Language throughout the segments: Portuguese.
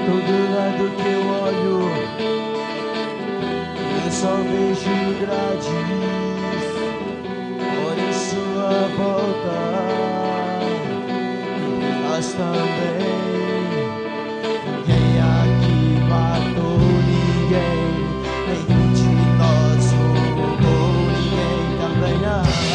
todo lado que eu olho, eu só vejo grades. Olho em sua volta, nós também. Ninguém aqui matou ninguém, nenhum de nós roubou ninguém também não.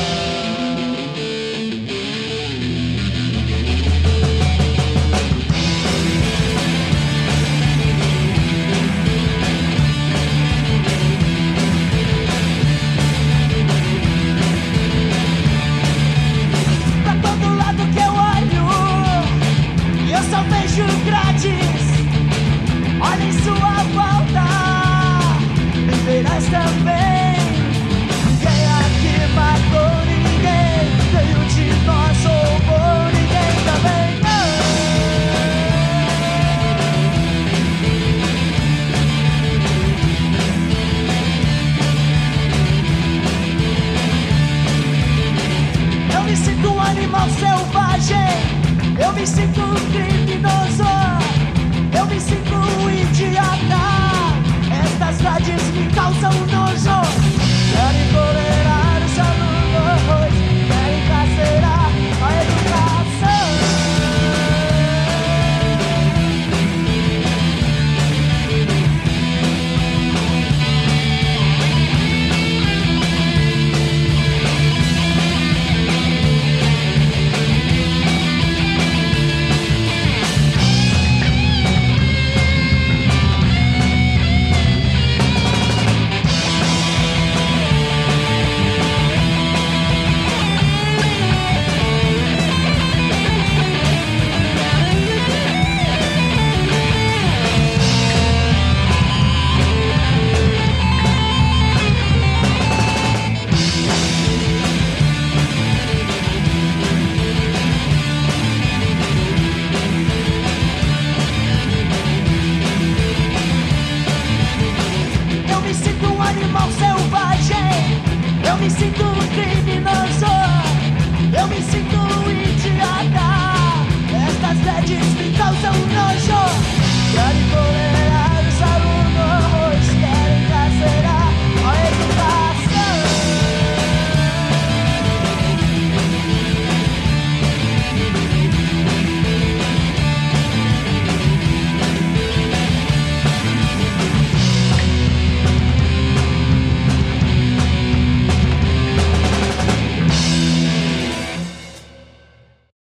Só vejo grades, olha em sua volta, e verás também. Ninguém aqui matou ninguém, nenhum de nós roubou ninguém também não. Eu me sinto um animal selvagem, eu me sinto